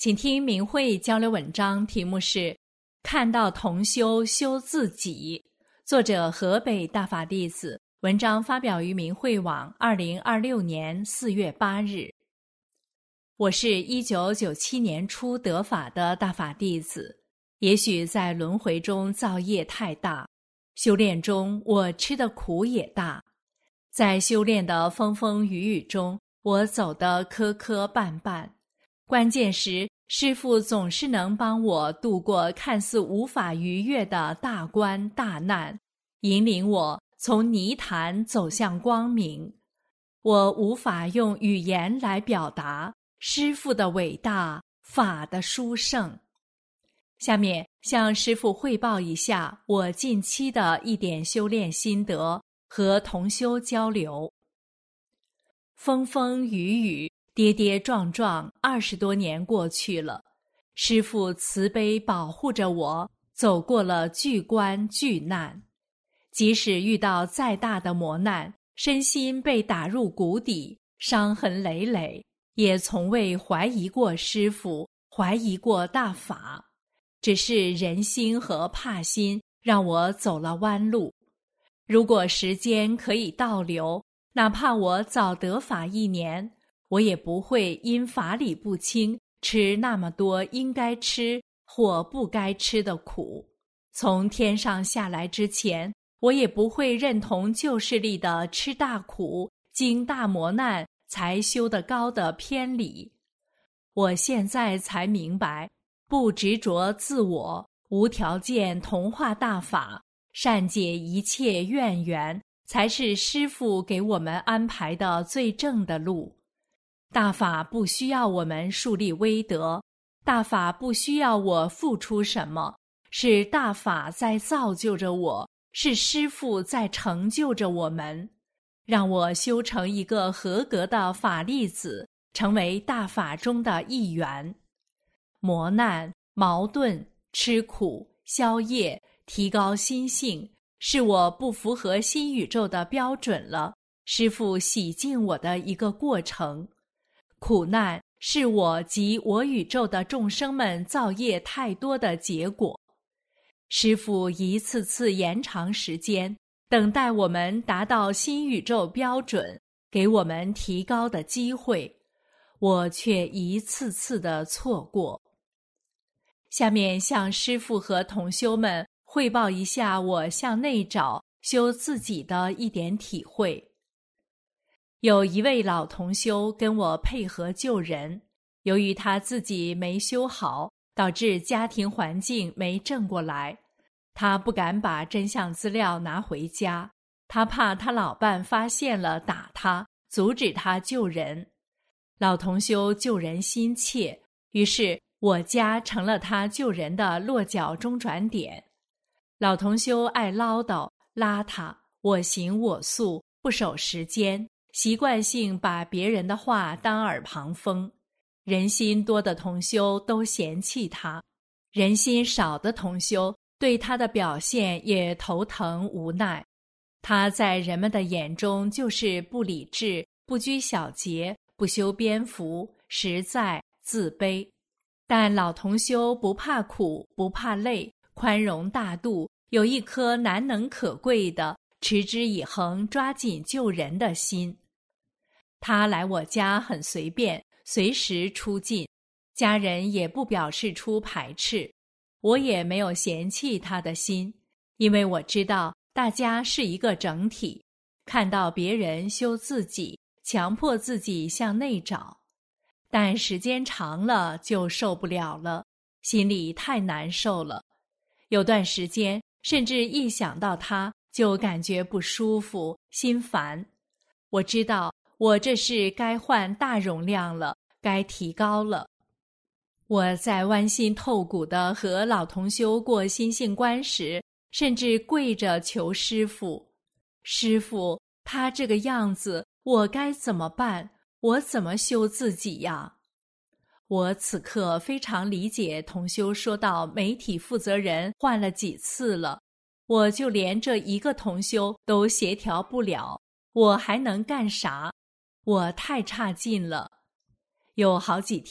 请听明慧交流文章，题目是看到同修修自己，作者河北大法弟子，文章发表于明慧网2026年4月8日。我是1997年初得法的大法弟子，也许在轮回中造业太大，修炼中我吃的苦也大，在修炼的风风雨雨中，我走得磕磕绊绊，关键时师父总是能帮我度过看似无法逾越的大关大难，引领我从泥潭走向光明。我无法用语言来表达师父的伟大，法的殊胜。下面向师父汇报一下我近期的一点修炼心得和同修交流。风风雨雨，跌跌撞撞，20多年过去了，师父慈悲保护着我，走过了巨关巨难。即使遇到再大的磨难，身心被打入谷底，伤痕累累，也从未怀疑过师父，怀疑过大法。只是人心和怕心让我走了弯路。如果时间可以倒流，哪怕我早得法1年，我也不会因法理不清吃那么多应该吃或不该吃的苦。从天上下来之前，我也不会认同旧势力的吃大苦、经大磨难才修得高的偏理。我现在才明白，不执着自我，无条件同化大法，善解一切愿缘，才是师父给我们安排的最正的路。大法不需要我们树立威德，大法不需要我付出什么，是大法在造就着我，是师父在成就着我们，让我修成一个合格的法弟子，成为大法中的一员。磨难、矛盾、吃苦、消业、提高心性，是我不符合新宇宙的标准了，师父洗净我的一个过程。苦难是我及我宇宙的众生们造业太多的结果。师父一次次延长时间，等待我们达到新宇宙标准，给我们提高的机会，我却一次次的错过。下面向师父和同修们汇报一下我向内找修自己的一点体会。有一位老同修跟我配合救人，由于他自己没修好，导致家庭环境没正过来，他不敢把真相资料拿回家，他怕他老伴发现了打他，阻止他救人。老同修救人心切，于是我家成了他救人的落脚中转点。老同修爱唠叨、邋遢，我行我素，不守时间，习惯性把别人的话当耳旁风。人心多的同修都嫌弃他，人心少的同修对他的表现也头疼无奈。他在人们的眼中就是不理智、不拘小节、不修边幅、实在、自卑。但老同修不怕苦，不怕累，宽容大度，有一颗难能可贵的持之以恒、抓紧救人的心。他来我家很随便，随时出进，家人也不表示出排斥，我也没有嫌弃他的心，因为我知道大家是一个整体，看到别人修自己，强迫自己向内找。但时间长了就受不了了，心里太难受了。有段时间，甚至一想到他就感觉不舒服、心烦。我知道我这是该换大容量了，该提高了。我在剜心透骨地和老同修过心性关时，甚至跪着求师父：师父，他这个样子，我该怎么办？我怎么修自己呀？我此刻非常理解同修说到媒体负责人换了几次了，我就连这一个同修都协调不了，我还能干啥？我太差劲了。有好几天，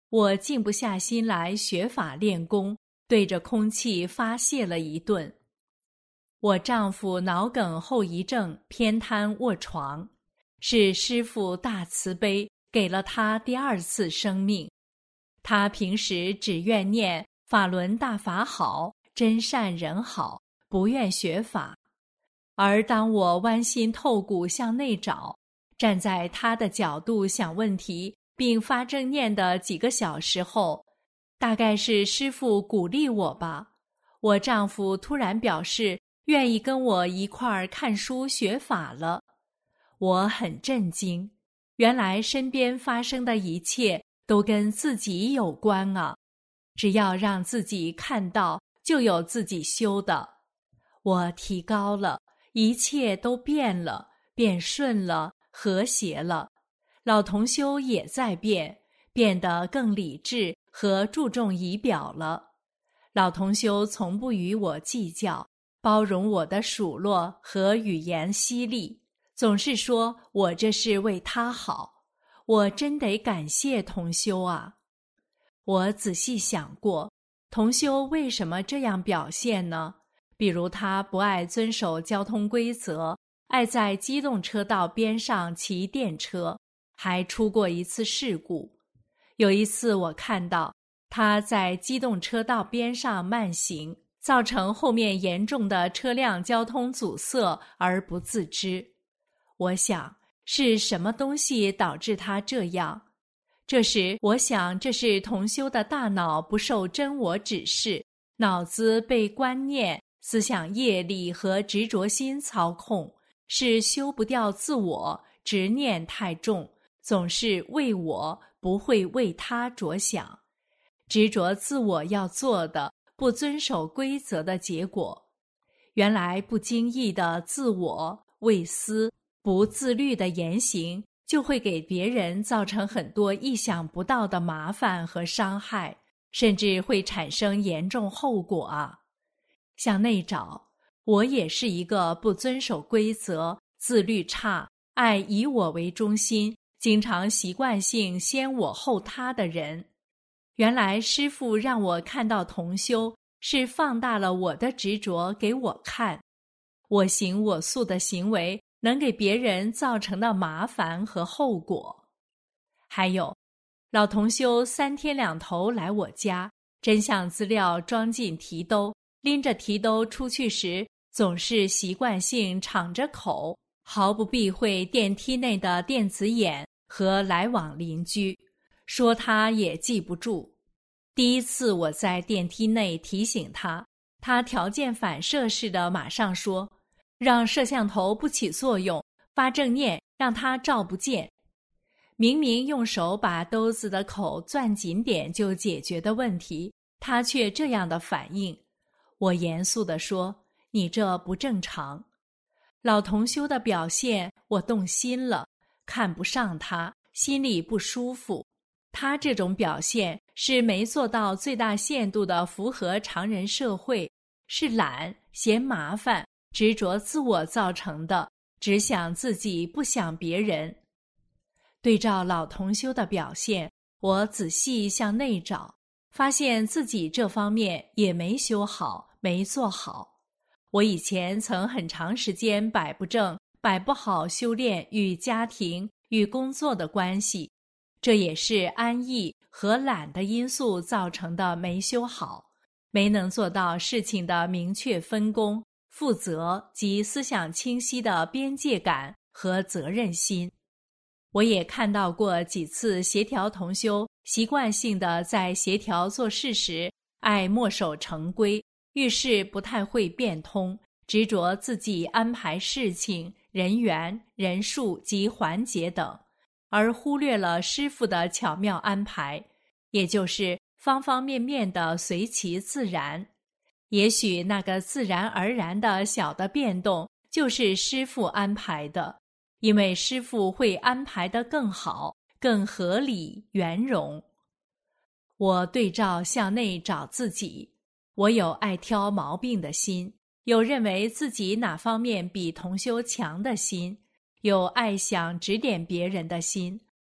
我静不下心来学法练功，对着空气发泄了一顿。我丈夫脑梗后遗症偏瘫卧床，是师父大慈悲给了他第2次生命。他平时只愿念法轮大法好，真善人好，不愿学法。而当我剜心透骨向内找，站在他的角度想问题并发正念的几个小时后，大概是师父鼓励我吧，我丈夫突然表示愿意跟我一块儿看书学法了。我很震惊，原来身边发生的一切都跟自己有关啊！只要让自己看到，就有自己修的。我提高了，一切都变了，变顺了，和谐了。老同修也在变，变得更理智和注重仪表了。老同修从不与我计较，包容我的数落和语言犀利，总是说我这是为他好。我真得感谢同修啊！我仔细想过，同修为什么这样表现呢？比如他不爱遵守交通规则，爱在机动车道边上骑电车，还出过一次事故。有一次我看到他在机动车道边上慢行，造成后面严重的车辆交通阻塞而不自知。我想，是什么东西导致他这样？这时我想，这是同修的大脑不受真我指示，脑子被观念、思想业力和执着心操控，是修不掉自我，执念太重，总是为我，不会为他着想，执着自我要做的，不遵守规则的结果。原来不经意的自我、为私、不自律的言行，就会给别人造成很多意想不到的麻烦和伤害，甚至会产生严重后果啊！向内找，我也是一个不遵守规则、自律差、爱以我为中心、经常习惯性先我后他的人。原来师父让我看到同修，是放大了我的执着给我看，我行我素的行为能给别人造成的麻烦和后果。还有，老同修3天2头来我家，真相资料装进提兜，拎着提兜出去时，总是习惯性敞着口，毫不避讳电梯内的电子眼和来往邻居，说他也记不住。第一次我在电梯内提醒他，他条件反射似的马上说，让摄像头不起作用，发正念让他照不见。明明用手把兜子的口攥紧点就解决的问题，他却这样的反应。我严肃地说，你这不正常。老同修的表现我动心了，看不上他，心里不舒服。他这种表现是没做到最大限度的符合常人社会，是懒、嫌麻烦、执着自我造成的，只想自己不想别人。对照老同修的表现，我仔细向内找，发现自己这方面也没修好，没做好。我以前曾很长时间摆不正、摆不好修炼与家庭与工作的关系，这也是安逸和懒的因素造成的没修好，没能做到事情的明确分工、负责及思想清晰的边界感和责任心。我也看到过几次协调同修习惯性的在协调做事时爱墨守成规，遇事不太会变通，执着自己安排事情、人员、人数及环节等，而忽略了师父的巧妙安排，也就是方方面面的随其自然。也许那个自然而然的小的变动就是师父安排的，因为师父会安排得更好、更合理、圆融。我对照向内找自己，我有爱挑毛病的心，有认为自己哪方面比同修强的心，有爱想指点别人的心，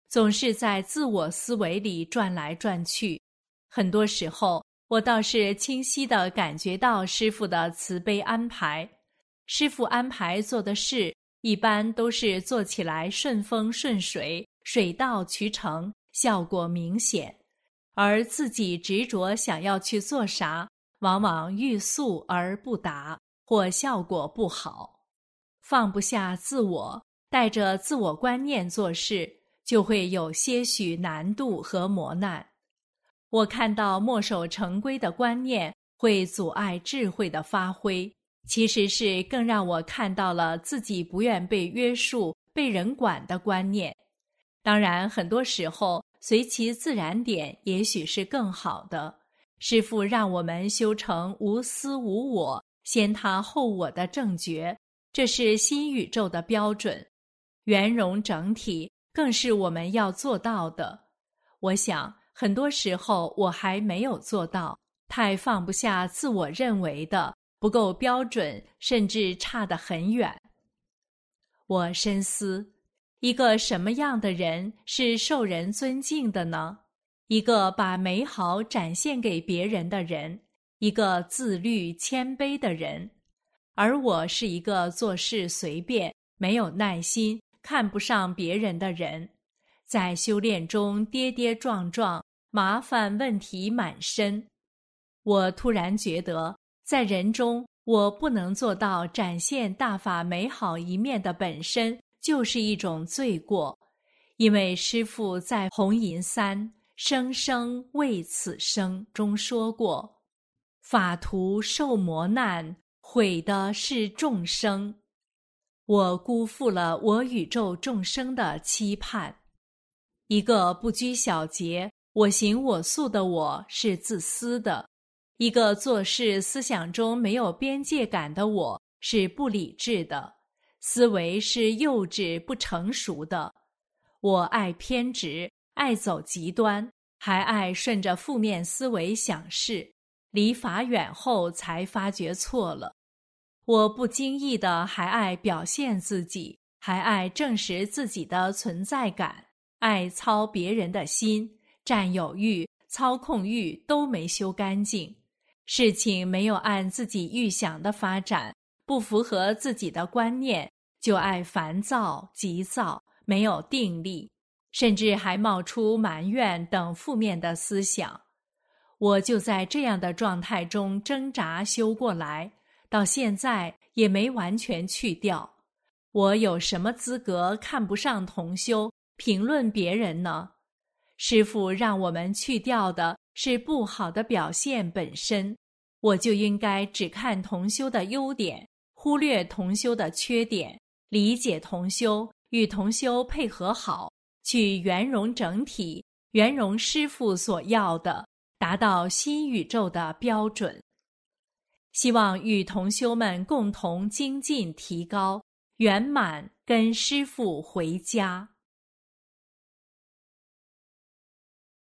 总是在自我思维里转来转去。很多时候，我倒是清晰地感觉到师父的慈悲安排。师父安排做的事，一般都是做起来顺风顺水，水到渠成，效果明显。而自己执着想要去做啥，往往欲速而不达，或效果不好。放不下自我，带着自我观念做事，就会有些许难度和磨难。我看到墨守成规的观念会阻碍智慧的发挥，其实是更让我看到了自己不愿被约束、被人管的观念。当然，很多时候随其自然点也许是更好的。师父让我们修成无私无我、先他后我的正觉，这是新宇宙的标准。圆融整体更是我们要做到的。我想很多时候我还没有做到，太放不下自我认为的，不够标准，甚至差得很远。我深思，一个什么样的人是受人尊敬的呢？一个把美好展现给别人的人，一个自律谦卑的人。而我是一个做事随便、没有耐心、看不上别人的人，在修炼中跌跌撞撞，麻烦问题满身。我突然觉得，在人中，我不能做到展现大法美好一面的本身，就是一种罪过。因为师父在弘淫三生生为此生中说过，法徒受磨难，毁的是众生。我辜负了我宇宙众生的期盼。一个不拘小节、我行我素的我是自私的，一个做事思想中没有边界感的我是不理智的，思维是幼稚不成熟的。我爱偏执，爱走极端，还爱顺着负面思维想事，离法远后才发觉错了。我不经意的还爱表现自己，还爱证实自己的存在感，爱操别人的心，占有欲、操控欲都没修干净。事情没有按自己预想的发展，不符合自己的观念，就爱烦躁、急躁，没有定力，甚至还冒出埋怨等负面的思想。我就在这样的状态中挣扎修过来，到现在也没完全去掉。我有什么资格看不上同修，评论别人呢？师父让我们去掉的是不好的表现本身，我就应该只看同修的优点，忽略同修的缺点，理解同修，与同修配合好，去圆融整体，圆融师父所要的，达到新宇宙的标准。希望与同修们共同精进提高，圆满跟师父回家。